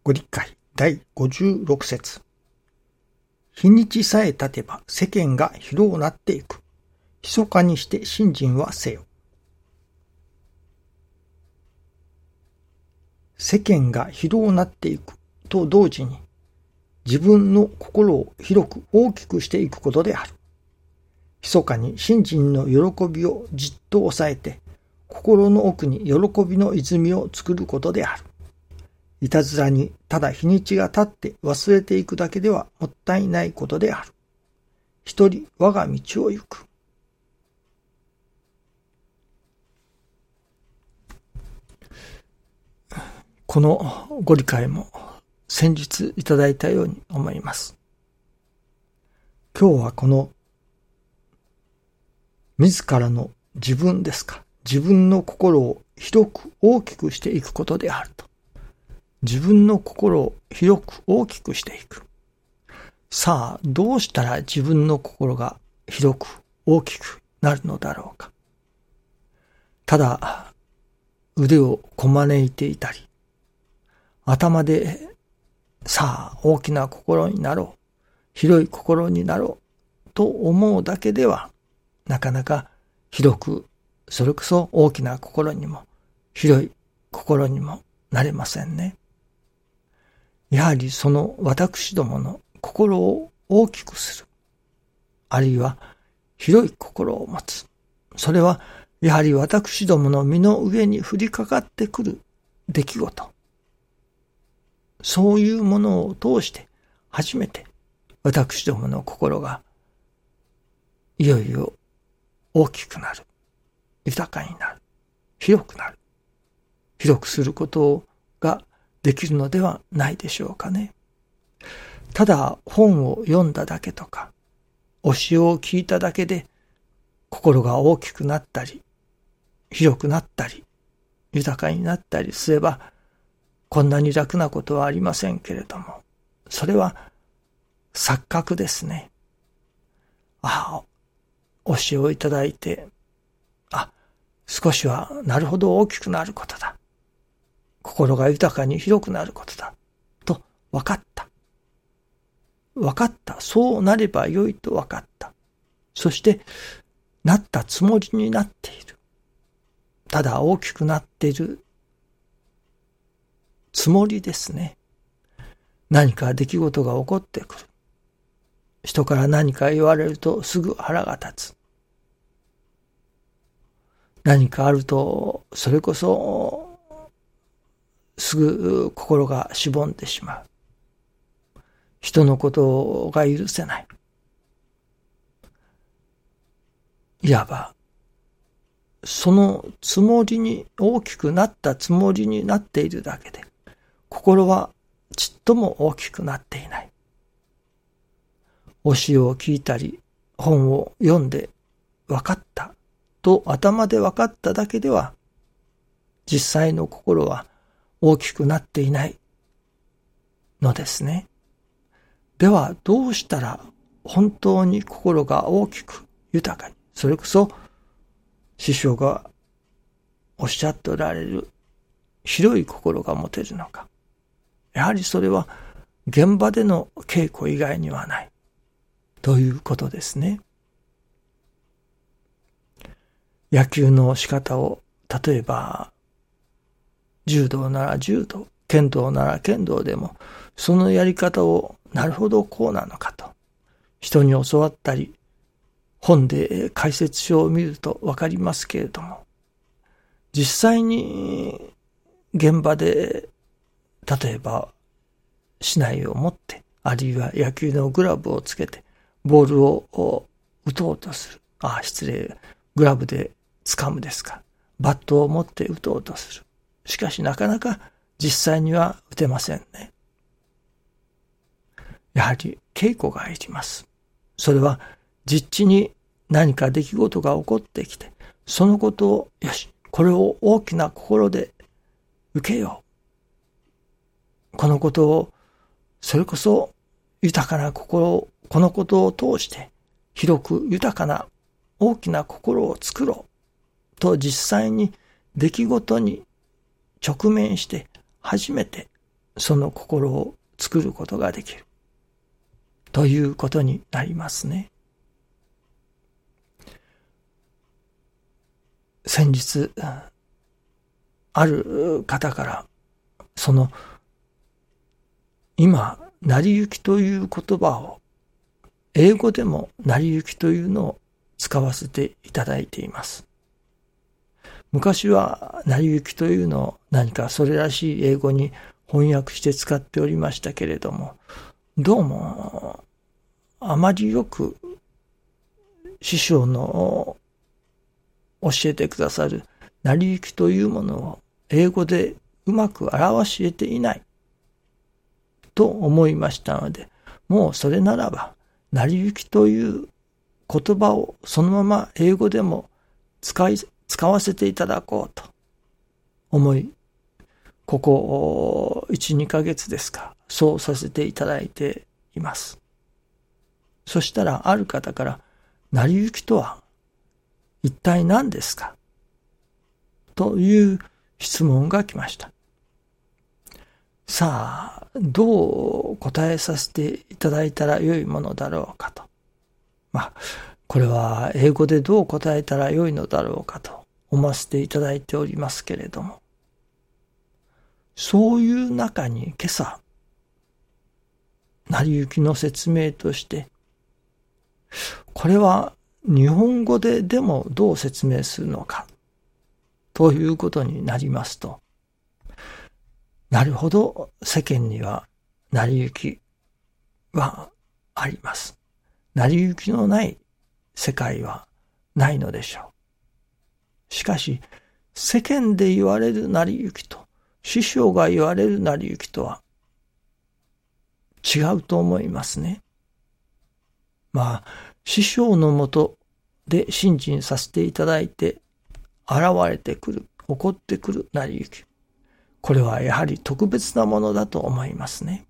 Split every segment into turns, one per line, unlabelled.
ご理解第56節。日にちさえ経てば世間が広なっていく。密かにして信心はせよ。世間が広なっていくと同時に、自分の心を広く大きくしていくことである。密かに信心の喜びをじっと抑えて、心の奥に喜びの泉を作ることである。いたずらにただ日にちが経って忘れていくだけではもったいないことである。一人我が道を行く。このご理解も先日いただいたように思います。今日はこの自らの自分ですか。自分の心を広く大きくしていくことであると。自分の心を広く大きくしていく。さあ、どうしたら自分の心が広く大きくなるのだろうか。ただ、腕をこまねいていたり、頭で、さあ、大きな心になろう、広い心になろう、と思うだけでは、なかなか広く、それこそ大きな心にも、広い心にもなれませんね。やはりその私どもの心を大きくする。あるいは広い心を持つ。それはやはり私どもの身の上に降りかかってくる出来事。そういうものを通して初めて私どもの心がいよいよ大きくなる。豊かになる。広くなる。広くすることができるのではないでしょうかね。ただ本を読んだだけとか、教えを聞いただけで心が大きくなったり、広くなったり、豊かになったりすれば、こんなに楽なことはありませんけれども、それは錯覚ですね。教えをいただいて、少しはなるほど大きくなることだ。心が豊かに広くなることだ。と分かった。分かった。そうなればよいと分かった。そして、なったつもりになっている。ただ大きくなっているつもりですね。何か出来事が起こってくる。人から何か言われるとすぐ腹が立つ。何かあると、それこそ、すぐ心がしぼんでしまう。人のことが許せない。いわば、そのつもりに、大きくなったつもりになっているだけで、心はちっとも大きくなっていない。教えを聞いたり、本を読んで分かったと頭で分かっただけでは、実際の心は大きくなっていないのですね。ではどうしたら本当に心が大きく豊かに、それこそ師匠がおっしゃっておられる広い心が持てるのか。やはりそれは現場での稽古以外にはないということですね。野球の仕方を、例えば柔道なら柔道、剣道なら剣道でも、そのやり方をなるほどこうなのかと、人に教わったり、本で解説書を見るとわかりますけれども、実際に現場で、例えば竹刀を持って、あるいは野球のグラブをつけて、ボールを打とうとする。失礼。グラブで掴むですか。バットを持って打とうとする。しかしなかなか実際には打てませんね。やはり稽古がいります。それは実地に何か出来事が起こってきて、そのことを、よし、これを大きな心で受けよう。このことを、それこそ豊かな心を、このことを通して広く豊かな大きな心を作ろうと実際に出来事に直面して初めてその心を作ることができるということになりますね。先日ある方から今成り行きという言葉を英語でも成り行きというのを使わせていただいています。昔は成り行きというのを何かそれらしい英語に翻訳して使っておりましたけれども、どうもあまりよく師匠の教えてくださる成り行きというものを英語でうまく表し得ていないと思いましたので、もうそれならば成り行きという言葉をそのまま英語でも使わせていただこうと思い、ここ 1,2 ヶ月ですか、そうさせていただいています。そしたらある方から、成り行きとは一体何ですかという質問が来ました。さあ、どう答えさせていただいたらよいものだろうかと。これは英語でどう答えたらよいのだろうかと思わせていただいておりますけれども、そういう中に今朝、成り行きの説明として、これは日本語ででもどう説明するのかということになりますと、なるほど世間には成り行きはあります。成り行きのない世界はないのでしょう。しかし世間で言われる成り行きと師匠が言われる成り行きとは違うと思いますね。師匠のもとで信心させていただいて現れてくる、起こってくる成り行き。これはやはり特別なものだと思いますね。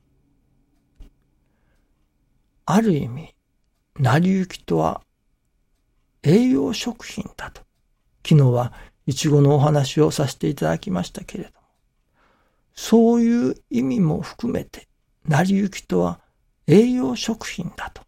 ある意味、成り行きとは栄養食品だと。昨日はイチゴのお話をさせていただきましたけれども、そういう意味も含めて、成り行きとは栄養食品だと。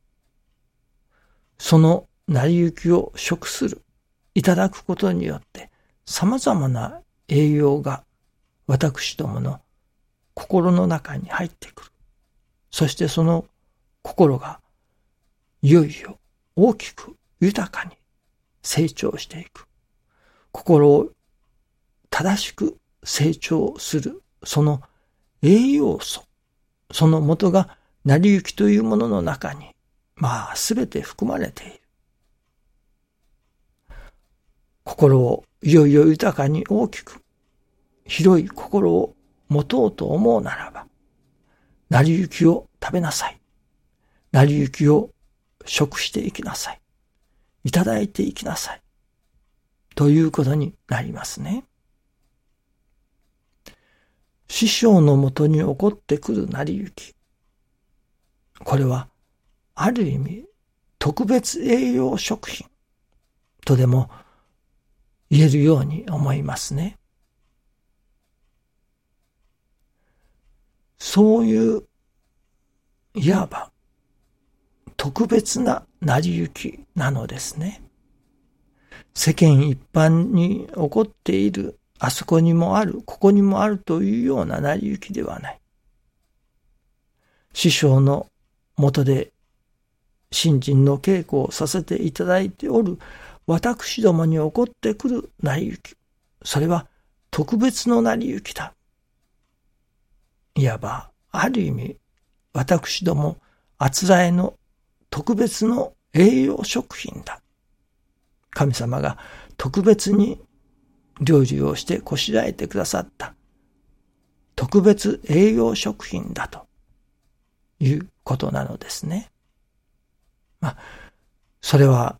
その成り行きを食する、いただくことによって、様々な栄養が私どもの心の中に入ってくる。そしてその心がいよいよ大きく豊かに成長していく。心を正しく成長する、その栄養素、その元が成り行きというものの中に、すべて含まれている。心をいよいよ豊かに大きく、広い心を持とうと思うならば、成り行きを食べなさい。成り行きを食していきなさい。いただいていきなさい。ということになりますね。師匠のもとに起こってくる成り行き。これは、ある意味、特別栄養食品とでも言えるように思いますね。そういう、いわば、特別な成り行きなのですね。世間一般に起こっている、あそこにもある、ここにもあるというような成り行きではない。師匠の下で信心の稽古をさせていただいておる私どもに起こってくる成り行き。それは特別の成り行きだ。いわば、ある意味、私どもあつらえの特別の栄養食品だ。神様が特別に料理をしてこしらえてくださった特別栄養食品だということなのですね。それは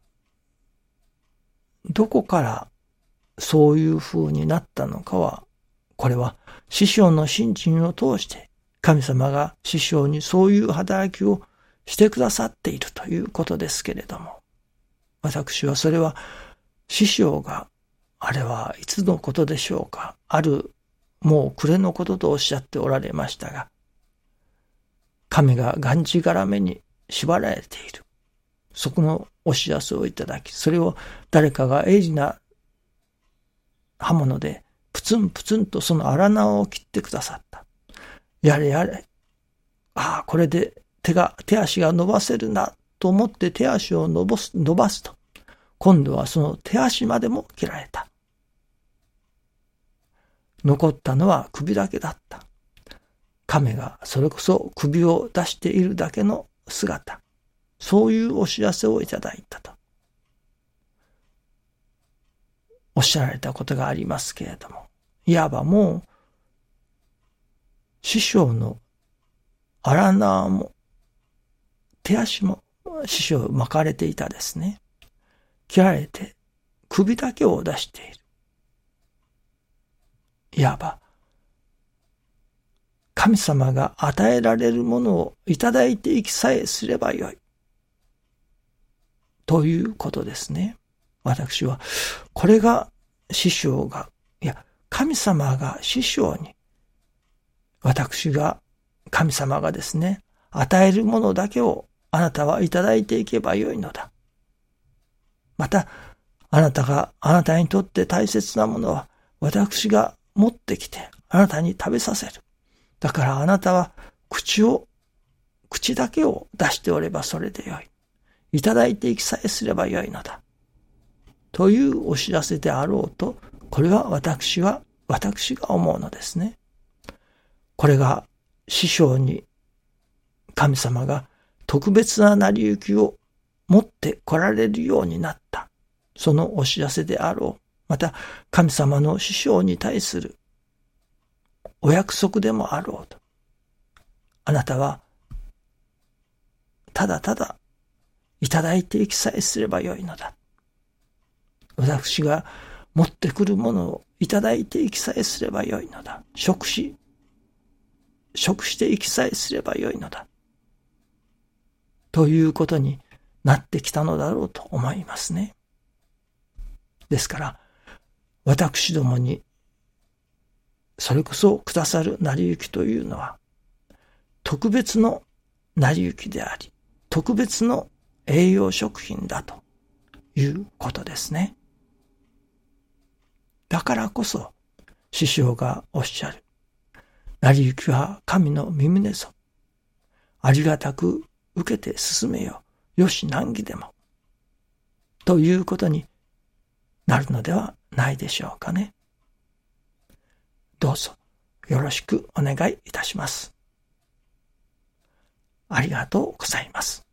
どこからそういう風になったのかは、これは師匠の信心を通して神様が師匠にそういう働きをしてくださっているということですけれども、私はそれは師匠が、あれはいつのことでしょうか、あるもう暮れのこととおっしゃっておられましたが、神ががんじがらめに縛られている。そこのお知らせをいただき、それを誰かが鋭利な刃物でプツンプツンとその荒縄を切ってくださった。やれやれ。これで手足が伸ばせるなと思って手足を伸ばすと、今度はその手足までも切られた。残ったのは首だけだった。亀がそれこそ首を出しているだけの姿。そういうお知らせをいただいたとおっしゃられたことがありますけれども、いわばもう師匠の荒縄も手足も師匠巻かれていたですね。切られて首だけを出している。いわば神様が与えられるものをいただいていきさえすればよいということですね。私はこれが師匠が、神様が師匠に、神様がですね、与えるものだけをあなたはいただいていけばよいのだ。また、あなたにとって大切なものは私が持ってきてあなたに食べさせる。だからあなたは口だけを出しておればそれでよい。いただいていきさえすればよいのだ。というお知らせであろうと、これは私が思うのですね。これが師匠に神様が特別な成り行きを持って来られるようになった。そのお知らせであろう。また神様の師匠に対するお約束でもあろうと。あなたはただただいただいていきさえすればよいのだ。私が持ってくるものをいただいていきさえすればよいのだ。食していきさえすればよいのだ。ということになってきたのだろうと思いますね。ですから、私どもにそれこそくださる成り行きというのは、特別の成り行きであり、特別の栄養食品だということですね。だからこそ、師匠がおっしゃる。成り行きは神の御胸ぞ。ありがたく受けて進めよ。よし難儀でも。ということになるのではないでしょうかね。どうぞよろしくお願いいたします。ありがとうございます。